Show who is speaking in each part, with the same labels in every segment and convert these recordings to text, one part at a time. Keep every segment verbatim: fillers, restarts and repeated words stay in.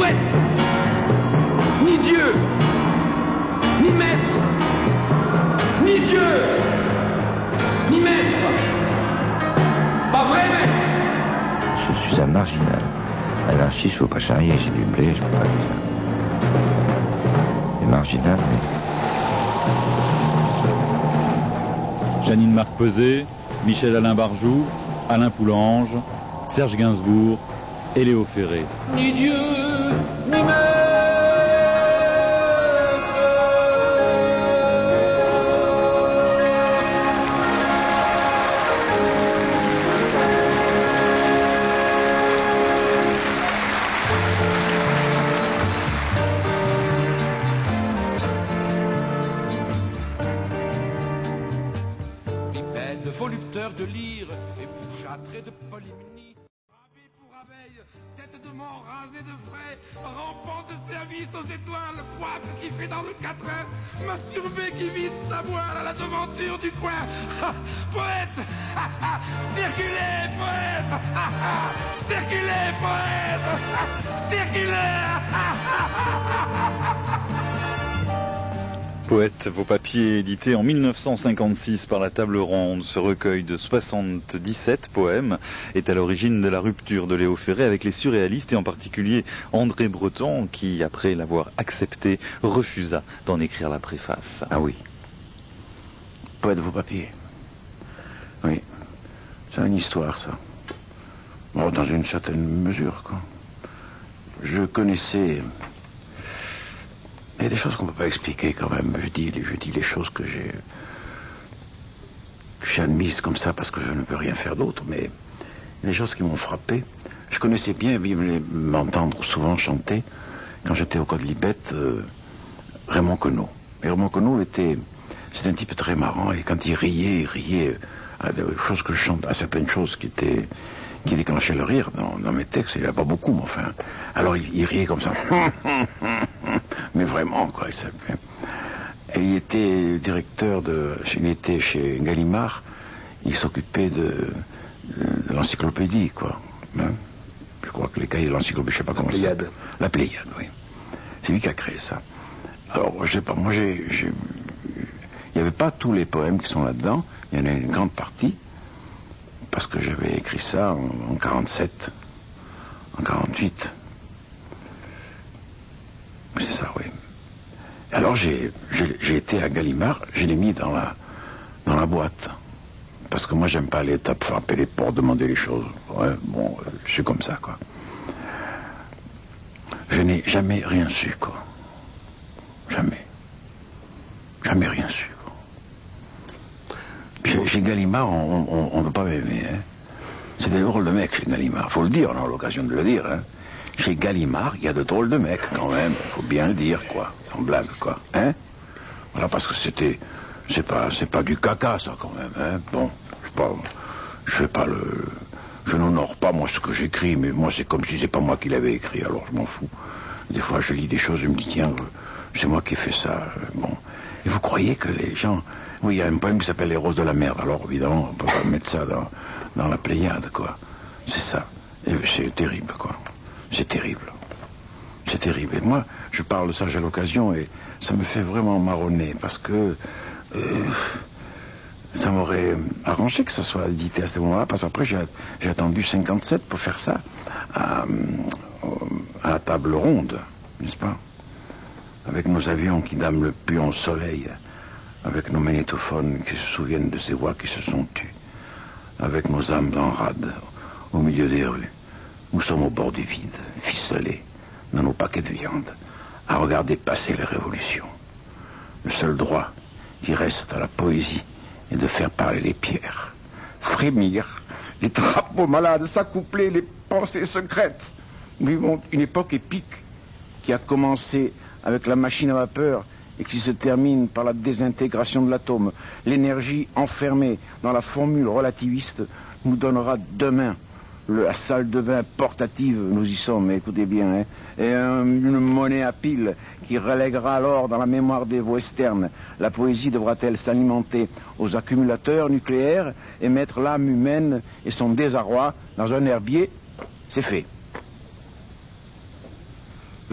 Speaker 1: poète, ni Dieu, ni maître, ni Dieu, ni maître. Pas vrai, maître?
Speaker 2: Je suis un marginal. Anarchiste, faut pas charrier, j'ai du blé, je peux pas dire. Et marginal, mais...
Speaker 3: Janine Marc-Peset, Michel-Alain Barjoux, Alain Poulange, Serge Gainsbourg et Léo Ferré.
Speaker 1: Ni Dieu, ni maître.
Speaker 4: Bipède, volupteur de lyre et bouchâtré de polymnie. Ravi pour abeille, tête de mort rasée de frais, rampant de service aux étoiles, poivre qui fait dans le quatrain, masturbé qui vide sa voile à la devanture du coin. Poète, circulez, poète, circulez, poète, circulez.
Speaker 3: Poète, vos papiers édités en mille neuf cent cinquante-six par la Table Ronde. Ce recueil de soixante-dix-sept poèmes est à l'origine de la rupture de Léo Ferré avec les surréalistes et en particulier André Breton qui, après l'avoir accepté, refusa d'en écrire la préface.
Speaker 5: Ah oui. Poète, vos papiers. Oui. C'est une histoire, ça. Bon, dans une certaine mesure, quoi. Je connaissais... Il y a des choses qu'on ne peut pas expliquer quand même. Je dis, je dis les choses que j'ai que j'ai admises comme ça parce que je ne peux rien faire d'autre, mais il y a des choses qui m'ont frappé. Je connaissais bien, vous venez m'entendre souvent chanter, quand j'étais au Quodlibet, euh, Raymond Queneau. Et Raymond Queneau était, c'était un type très marrant, et quand il riait, il riait à des choses que je chante, à certaines choses qui étaient... qui déclenchait le rire dans, dans mes textes. Il n'y en a pas beaucoup, mais enfin... Alors, il, il riait comme ça. Mais vraiment, quoi. Il s'appelait. Et il était directeur de... Il était chez Gallimard. Il s'occupait de, de, de l'encyclopédie, quoi. Hein? Je crois que les cahiers de l'encyclopédie, je sais pas comment ça...
Speaker 6: Pléiade.
Speaker 5: La Pléiade, oui. C'est lui qui a créé ça. Alors, je sais pas, moi, j'ai... j'ai... Il n'y avait pas tous les poèmes qui sont là-dedans. Il y en a une grande partie. Parce que j'avais écrit ça en, en quarante-sept, en quarante-huit. C'est ça, oui. Alors j'ai, j'ai, j'ai été à Gallimard, je l'ai mis dans la, dans la boîte. Parce que moi, j'aime pas aller taper, frapper les portes, demander les choses. Ouais, bon, je suis comme ça, quoi. Je n'ai jamais rien su, quoi. Jamais. Jamais rien su. Chez, chez Gallimard, on ne peut pas m'aimer. Hein. C'est des drôles de mecs chez Gallimard. Faut le dire, on a l'occasion de le dire. Hein. Chez Gallimard, il y a de drôles de mecs quand même. Faut bien le dire, quoi. Sans blague, quoi. Hein? Voilà, parce que c'était, c'est pas, c'est pas du caca, ça, quand même. Hein. Bon, je sais pas, je fais pas le, je n'honore pas moi ce que j'écris, mais moi c'est comme si c'est pas moi qui l'avais écrit. Alors je m'en fous. Des fois, je lis des choses, je me dis tiens, c'est moi qui ai fait ça. Bon, et vous croyez que les gens Oui, il y a un poème qui s'appelle Les Roses de la Merde. Alors, évidemment, on ne peut pas mettre ça dans, dans la Pléiade, quoi. C'est ça. Et c'est terrible, quoi. C'est terrible. C'est terrible. Et moi, je parle de ça, j'ai l'occasion, et ça me fait vraiment marronner, parce que euh, ça m'aurait arrangé que ça soit édité à ce moment-là, parce qu'après, j'ai, j'ai attendu cinquante-sept pour faire ça, à, à la Table Ronde, n'est-ce pas? Avec nos avions qui dament le puant au soleil, avec nos magnétophones qui se souviennent de ces voix qui se sont tues, avec nos âmes en rade, au milieu des rues. Nous sommes au bord du vide, ficelés, dans nos paquets de viande, à regarder passer les révolutions. Le seul droit qui reste à la poésie est de faire parler les pierres, frémir, les drapeaux malades, s'accoupler, les pensées secrètes. Nous vivons une époque épique qui a commencé avec la machine à vapeur et qui se termine par la désintégration de l'atome. L'énergie enfermée dans la formule relativiste nous donnera demain le, la salle de bain portative, nous y sommes, écoutez bien, hein, et un, une monnaie à piles qui relèguera alors dans la mémoire des westerns. La poésie devra-t-elle s'alimenter aux accumulateurs nucléaires et mettre l'âme humaine et son désarroi dans un herbier? C'est fait.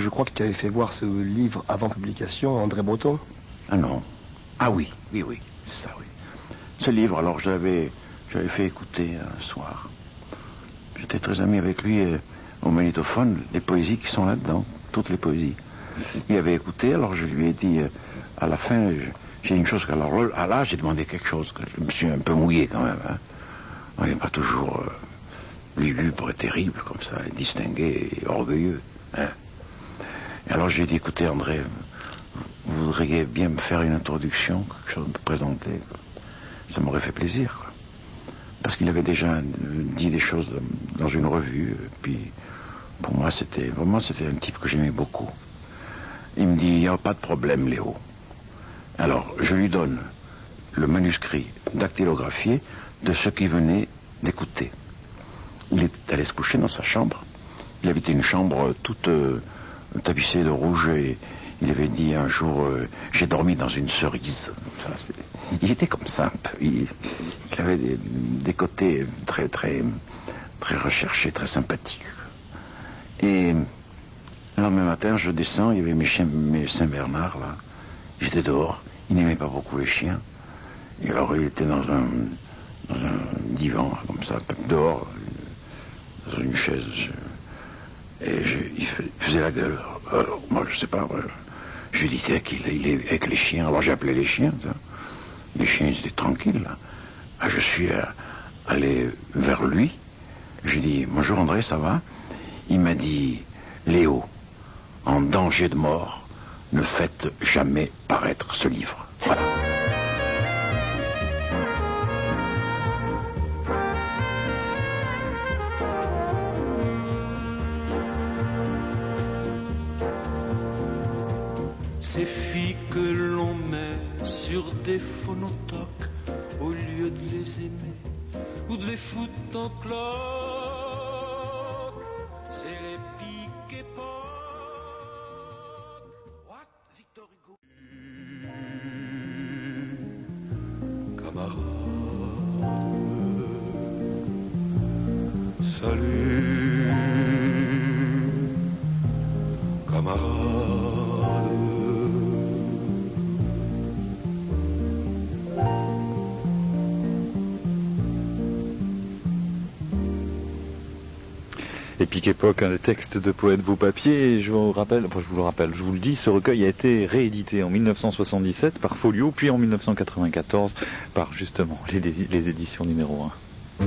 Speaker 6: que je crois que tu avais fait voir ce livre avant publication à André Breton.
Speaker 5: Ah non. Ah oui, oui, oui, c'est ça, oui. Ce livre, alors je l'avais, je l'avais fait écouter un soir. J'étais très ami avec lui et, au magnétophone, les poésies qui sont là-dedans, toutes les poésies. Il avait écouté, alors je lui ai dit, euh, à la fin, j'ai une chose, alors à là, j'ai demandé quelque chose, que je me suis un peu mouillé quand même. Hein. On n'est pas toujours euh, lugubre et terrible comme ça, et distingué et orgueilleux. Hein. Et alors j'ai dit, écoutez André, vous voudriez bien me faire une introduction, quelque chose de présenter. Ça m'aurait fait plaisir, quoi. Parce qu'il avait déjà dit des choses dans une revue, et puis pour moi c'était vraiment c'était un type que j'aimais beaucoup. Il me dit, il n'y a pas de problème Léo. Alors je lui donne le manuscrit dactylographié de ce qu'il venait d'écouter. Il est allé se coucher dans sa chambre. Il habitait une chambre toute euh, tapissée de rouge et il avait dit un jour, euh, j'ai dormi dans une cerise. Ça, il était comme ça. Il, il avait des, des côtés très, très, très recherchés, très sympathiques. Et le lendemain matin, je descends, il y avait mes chiens, mes Saint-Bernard, là. J'étais dehors. Il n'aimait pas beaucoup les chiens. Et alors, il était dans un, dans un divan, comme ça, dehors, dans une chaise. Et je, il faisait la gueule. Alors, moi, je sais pas, moi, je lui disais qu'il il est avec les chiens. Alors, j'ai appelé les chiens, ça. Les chiens, ils étaient tranquilles, là. Ah, je suis euh, allé vers lui. Je lui ai dit, bonjour André, ça va? Il m'a dit, Léo, en danger de mort, ne faites jamais paraître ce livre. Voilà.
Speaker 1: Ces filles que l'on met sur des phonotocs au lieu de les aimer ou de les foutre en cloque, c'est les piques et pocs. What? Victor Hugo. Camarade, salut, camarade.
Speaker 3: Épique époque, un des textes de Poète Vos Papiers, et je vous rappelle, enfin je vous le rappelle, je vous le dis, ce recueil a été réédité en mille neuf cent soixante-dix-sept par Folio, puis en mille neuf cent quatre-vingt-quatorze par justement les, les éditions numéro un.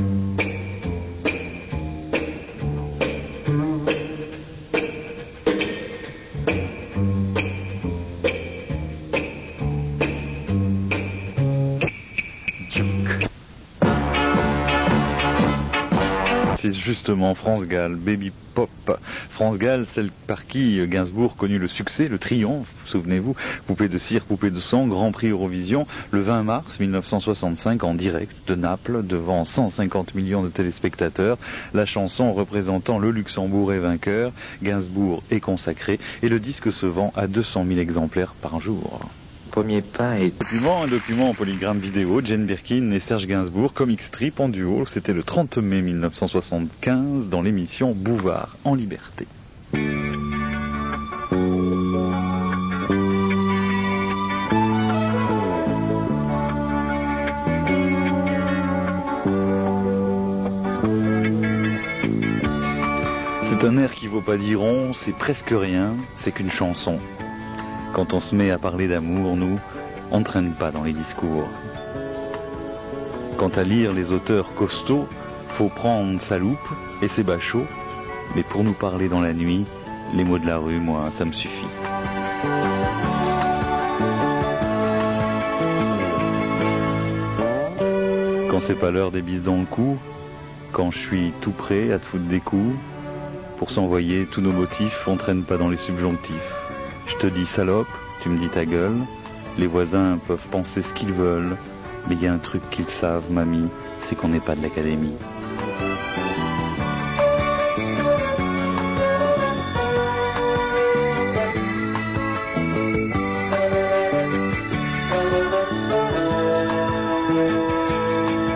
Speaker 3: Justement, France Gall, Baby Pop. France Gall, celle par qui Gainsbourg connut le succès, le triomphe, souvenez-vous, Poupée de cire, Poupée de sang, Grand Prix Eurovision, le vingt mars mille neuf cent soixante-cinq, en direct de Naples, devant cent cinquante millions de téléspectateurs. La chanson représentant le Luxembourg est vainqueur, Gainsbourg est consacré, et le disque se vend à deux cent mille exemplaires par jour.
Speaker 2: Premier pas est...
Speaker 3: Document, un document en polygramme vidéo, Jane Birkin et Serge Gainsbourg, comic strip en duo, c'était le trente mai mille neuf cent soixante-quinze dans l'émission Bouvard en liberté. C'est un air qui vaut pas dire rond, c'est presque rien, c'est qu'une chanson. Quand on se met à parler d'amour, nous, on ne traîne pas dans les discours. Quant à lire les auteurs costauds, faut prendre sa loupe et ses bachots, mais pour nous parler dans la nuit, les mots de la rue, moi, ça me suffit. Quand c'est pas l'heure des bises dans le cou, quand je suis tout prêt à te foutre des coups, pour s'envoyer tous nos motifs, on traîne pas dans les subjonctifs. Je te dis salope, tu me dis ta gueule, les voisins peuvent penser ce qu'ils veulent, mais il y a un truc qu'ils savent, mamie, c'est qu'on n'est pas de l'académie.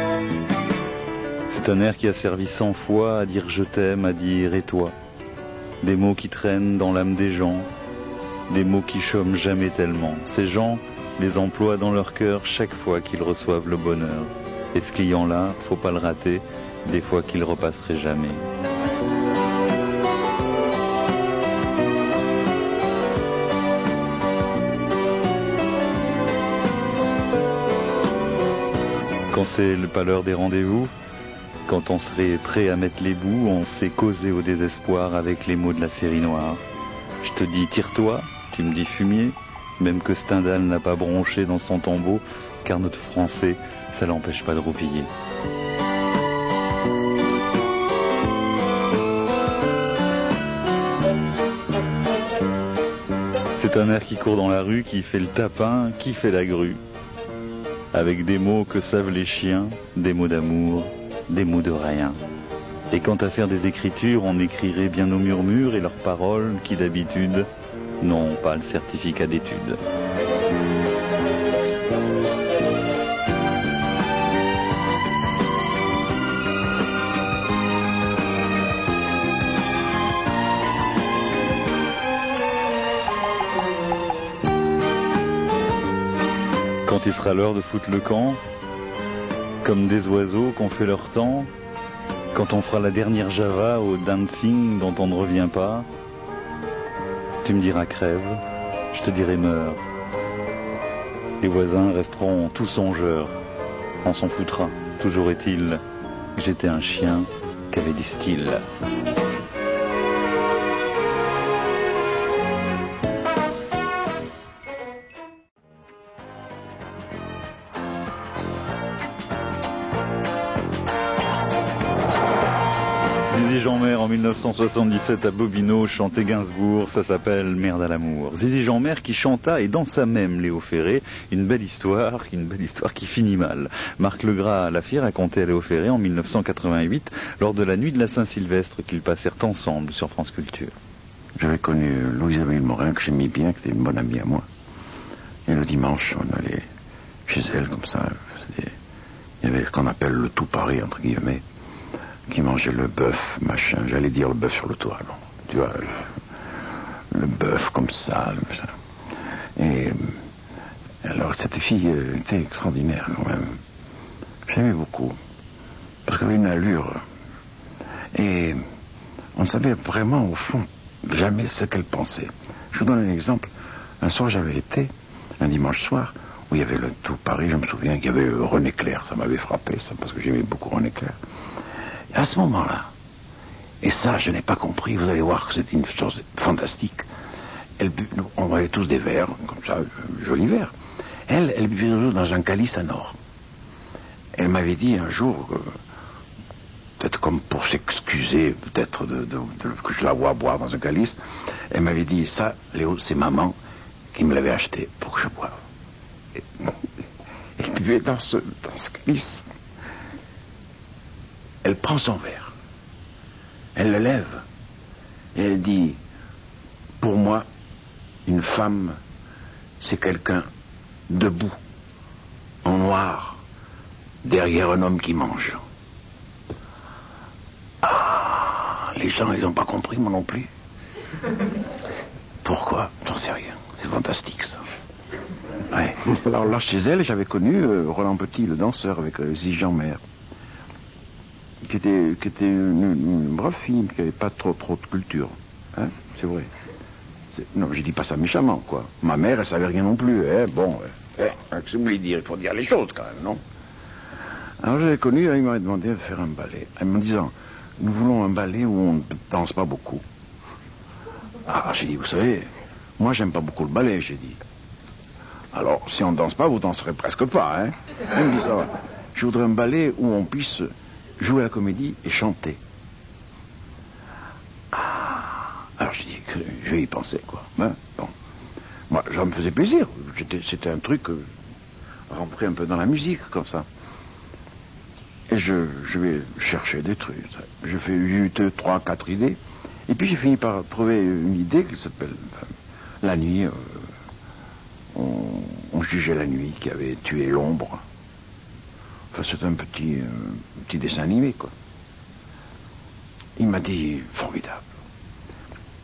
Speaker 3: C'est un air qui a servi cent fois à dire je t'aime, à dire et toi. des mots qui traînent dans l'âme des gens, des mots qui chôment jamais tellement. Ces gens les emploient dans leur cœur chaque fois qu'ils reçoivent le bonheur. Et ce client-là, faut pas le rater, des fois qu'il repasserait jamais. Quand c'est pas l'heure des rendez-vous, quand on serait prêt à mettre les bouts, on sait causer au désespoir avec les mots de la série noire. Je te dis tire-toi, tu me dis fumier, même que Stendhal n'a pas bronché dans son tombeau, car notre français, ça l'empêche pas de roupiller. C'est un air qui court dans la rue, qui fait le tapin, qui fait la grue. Avec des mots que savent les chiens, des mots d'amour, des mots de rien. Et quant à faire des écritures, on écrirait bien nos murmures et leurs paroles qui d'habitude n'ont pas le certificat d'études. Quand il sera l'heure de foutre le camp, comme des oiseaux qu'on fait leur temps, quand on fera la dernière Java au dancing dont on ne revient pas, tu me diras crève, je te dirai meurs. Les voisins resteront tous songeurs, on s'en foutra. Toujours est-il que j'étais un chien qui avait du style. Zizi Jeanmaire en mille neuf cent soixante-dix-sept à Bobino chantait Gainsbourg, ça s'appelle Merde à l'amour. Zizi Jeanmaire qui chanta et dansa même Léo Ferré, une belle histoire, une belle histoire qui finit mal. Marc Legras l'a fait raconter à Léo Ferré en mille neuf cent quatre-vingt-huit lors de la nuit de la Saint-Sylvestre qu'ils passèrent ensemble sur France Culture.
Speaker 5: J'avais connu Louise-Amélie Morin que j'aimais bien, qui était une bonne amie à moi. Et le dimanche, on allait chez elle comme ça. Il y avait ce qu'on appelle le tout Paris, entre guillemets, qui mangeait le bœuf, machin, j'allais dire le bœuf sur le toit, non, tu vois, le, le bœuf comme ça, ça. Et alors cette fille euh, était extraordinaire quand même, j'aimais beaucoup, parce qu'elle avait une allure, et on ne savait vraiment au fond jamais ce qu'elle pensait. Je vous donne un exemple, un soir j'avais été, un dimanche soir, où il y avait le tout Paris, je me souviens qu'il y avait René Clair, ça m'avait frappé, ça, parce que j'aimais beaucoup René Clair. Et à ce moment-là, et ça je n'ai pas compris, vous allez voir que c'était une chose fantastique, elle, on avait tous des verres, comme ça, jolis verres. Elle, elle buvait toujours dans un calice en or. Elle m'avait dit un jour, euh, peut-être comme pour s'excuser, peut-être de, de, de, que je la vois boire dans un calice, elle m'avait dit, ça, Léo, c'est maman qui me l'avait acheté pour que je boive. Et, elle buvait dans ce, dans ce calice. Elle prend son verre, elle le lève, et elle dit, pour moi, une femme, c'est quelqu'un debout, en noir, derrière un homme qui mange. Ah, les gens, ils n'ont pas compris, moi non plus. Pourquoi? J'en sais rien, c'est fantastique ça. Ouais. Alors là, chez elle, j'avais connu euh, Roland Petit, le danseur, avec euh, Zizi Jeanmaire. Qui était, qui était une, une brave fille, qui n'avait pas trop, trop de culture. Hein, c'est vrai. C'est, non, je dis pas ça méchamment, quoi. Ma mère, elle savait rien non plus. Hein, bon, eh, qu'est-ce que vous voulez dire? Il faut dire les choses, quand même, non? Alors, j'avais connu, il m'avait demandé de faire un ballet. En me disant, nous voulons un ballet où on ne danse pas beaucoup. Ah, j'ai dit, vous savez, moi, j'aime pas beaucoup le ballet, j'ai dit. Alors, si on ne danse pas, vous danserez presque pas, hein. Elle me dit, ça va. Je voudrais un ballet où on puisse jouer à la comédie et chanter. Ah, alors je dis que je vais y penser, quoi. Hein, bon. Moi, ça me faisait plaisir. J'étais, c'était un truc euh, rentré un peu dans la musique, comme ça. Et je, je vais chercher des trucs. J'ai fait eu deux, trois, quatre idées. Et puis j'ai fini par trouver une idée qui s'appelle euh, La nuit. Euh, on, on jugeait la nuit qui avait tué l'ombre. Enfin, c'est un petit, euh, petit dessin animé, quoi. Il m'a dit, formidable.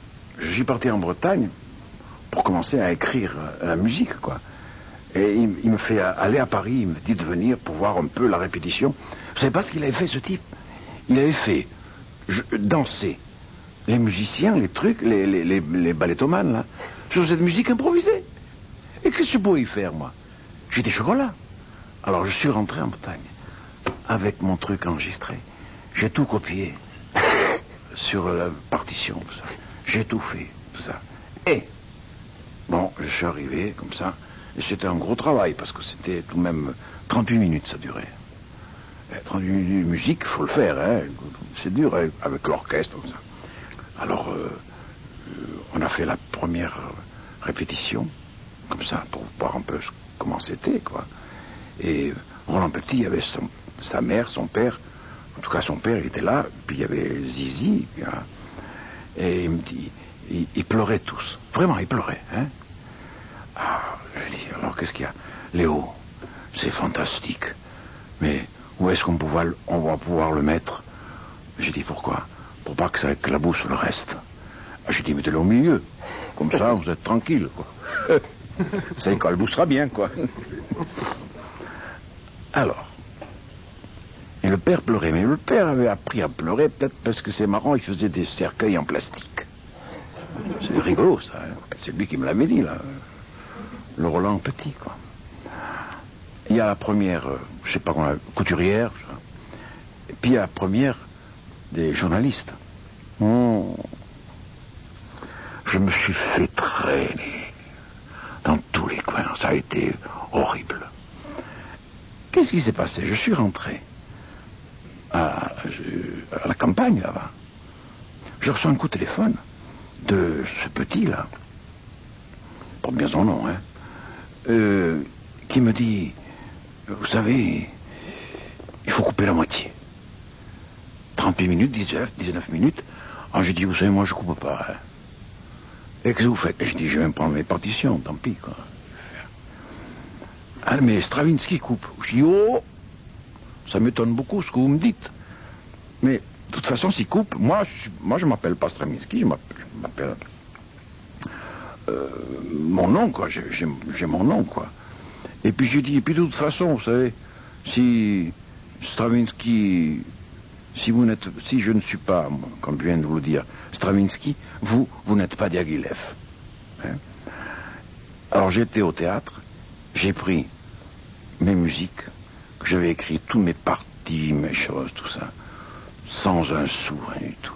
Speaker 5: je suis parti en Bretagne pour commencer à écrire la musique, quoi. Et il, il me fait aller à Paris, il me dit de venir pour voir un peu la répétition. Vous savez pas ce qu'il avait fait, ce type? Il avait fait je, danser les musiciens, les trucs, les, les, les, les ballettomanes, là, sur cette musique improvisée. Et qu'est-ce que je pouvais y faire, moi? J'ai des chocolats. Alors je suis rentré en Bretagne avec mon truc enregistré. J'ai tout copié sur la partition, tout ça. J'ai tout fait, tout ça. Et, bon, je suis arrivé comme ça. Et c'était un gros travail, parce que c'était tout de même trente-huit minutes, ça durait. Et trente-huit minutes de musique, il faut le faire, hein. C'est dur, hein, avec l'orchestre, comme ça. Alors, euh, on a fait la première répétition, comme ça, pour voir un peu comment c'était, quoi. Et Roland Petit avait son, sa mère, son père, en tout cas son père, il était là, puis il y avait Zizi, hein, et il me dit, ils, ils pleuraient tous, vraiment, ils pleuraient, hein. Ah, je dis, alors qu'est-ce qu'il y a? Léo, c'est fantastique, mais où est-ce qu'on pouvoir, on va pouvoir le mettre? J'ai dit, pourquoi? Pour pas que ça éclabousse le reste. J'ai dit, mettez-le au milieu, comme ça, vous êtes tranquille, quoi. Ça éclaboussera bien, quoi. Alors, et le père pleurait, mais le père avait appris à pleurer, peut-être parce que c'est marrant, il faisait des cercueils en plastique. C'est rigolo, ça, hein. C'est lui qui me l'avait dit, là. Le Roland Petit, quoi. Il y a la première, euh, je sais pas comment, couturière, et puis il y a la première des journalistes. Oh. Je me suis fait traîner dans tous les coins, ça a été horrible. Qu'est-ce qui s'est passé? Je suis rentré à, à la campagne, là-bas. Je reçois un coup de téléphone de ce petit-là, porte bien son nom, hein, euh, qui me dit, vous savez, il faut couper la moitié. trente-huit minutes, dix-neuf, dix-neuf minutes. Alors j'ai dit, vous savez, moi je coupe pas. Hein. Et qu'est-ce que vous faites? J'ai dit, je vais me prendre mes partitions, tant pis, quoi. Ah, mais Stravinsky coupe. Je dis, oh, ça m'étonne beaucoup ce que vous me dites. Mais, de toute façon, s'il coupe, moi, je, moi, je m'appelle pas Stravinsky, je m'appelle euh, mon nom, quoi. J'ai mon nom, quoi. Et puis j'ai dit, et puis de toute façon, vous savez, si Stravinsky, si vous n'êtes, si je ne suis pas, comme je viens de vous le dire, Stravinsky, vous, vous n'êtes pas Diaghilev. Hein? Alors j'étais au théâtre, j'ai pris mes musiques, que j'avais écrit, tous mes parties, mes choses, tout ça, sans un sou, rien du tout.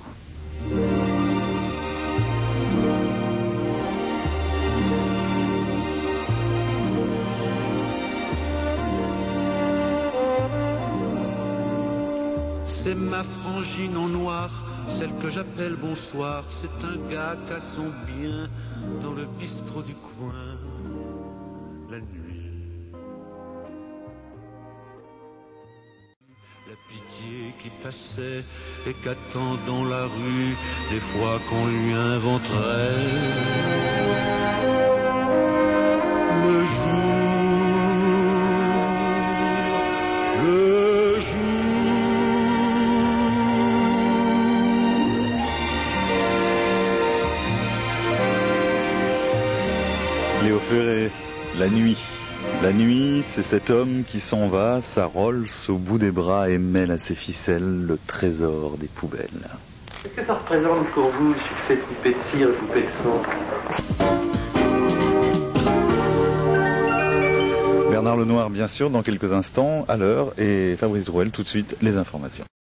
Speaker 1: C'est ma frangine en noir, celle que j'appelle bonsoir. C'est un gars qui a son bien dans le bistrot du coin, la nuit. La pitié qui passait et qu'attend dans la rue, des fois qu'on lui inventerait le jour, le jour.
Speaker 3: Léo Ferré, la nuit. La nuit, c'est cet homme qui s'en va, sa Rolls au bout des bras et mêle à ses ficelles le trésor des poubelles.
Speaker 7: Qu'est-ce que ça représente pour vous, le succès de Poupée de cire et Poupée de sang?
Speaker 3: Bernard Lenoir, bien sûr, dans quelques instants, à l'heure, et Fabrice Drouel, tout de suite, les informations.